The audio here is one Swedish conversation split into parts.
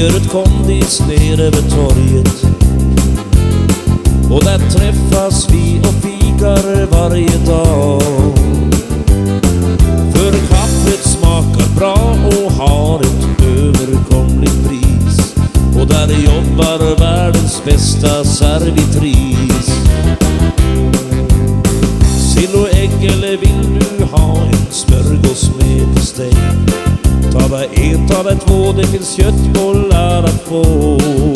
ligger ett kondis nere vid torget, och där träffas vi och fikar varje dag. För kaffet smakar bra och har ett överkomligt pris, och där jobbar världens bästa servitris. Sill och ägg, eller vill du ha en smörgås med pastej? Ta bara en, ta bara två, det finns köttbollar att få.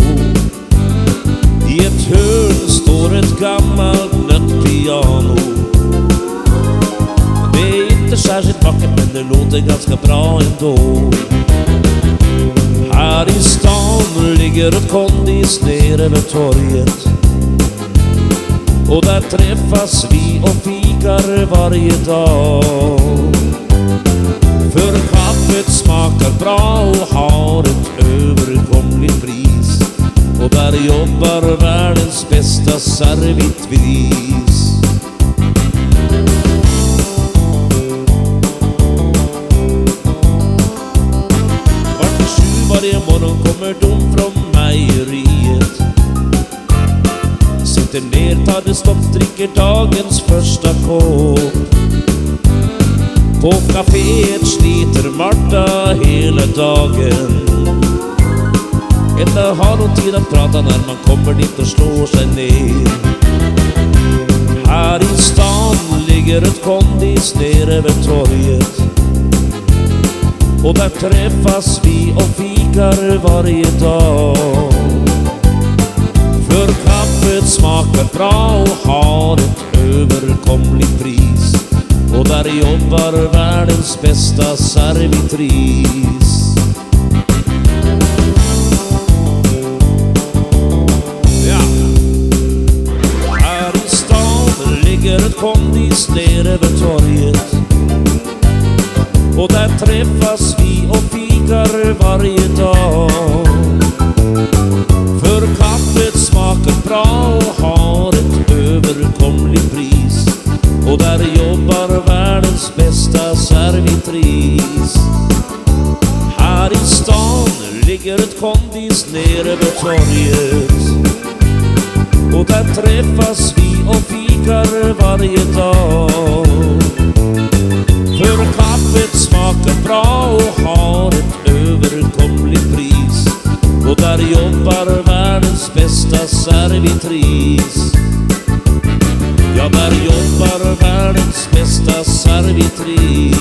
I ett hörn står ett gammalt nött piano. Det är inte särskilt vackert, men det låter ganska bra ändå. Här i stan ligger ett kondis nere vid torget, och där träffas vi och fikar varje dag. För kaffet smakar bra och har ett överkomligt pris, och där jobbar världens bästa servitris. Kvart i 7 varje morgon kommer de från mejeriet. Sitter ner, tar det stopp, dricker dagens första kopp. På kaféet sliter Marta hela dagen. Inte har hon tid att prata när man kommer dit och slår sig ner. Här i stan ligger ett kondis nere vid torget, och där träffas vi och fikar varje dag. För kaffet smakar bra och har ett överkomligt pris, och där jobbar världens bästa servitris. Ja. Här i stan ligger ett kondis nere vid torget, och där träffas vi och fikar varje dag. För kaffet smakar bra och har ett överkomligt pris, och där jobbar världens bästa servitris. Här i stan ligger ett kondis nere vid torget, och där träffas vi och fikar varje dag. För kaffet smakar bra och har ett överkomligt pris, och där jobbar världens bästa servitris. Ja, där jobbar världens bästa servitris.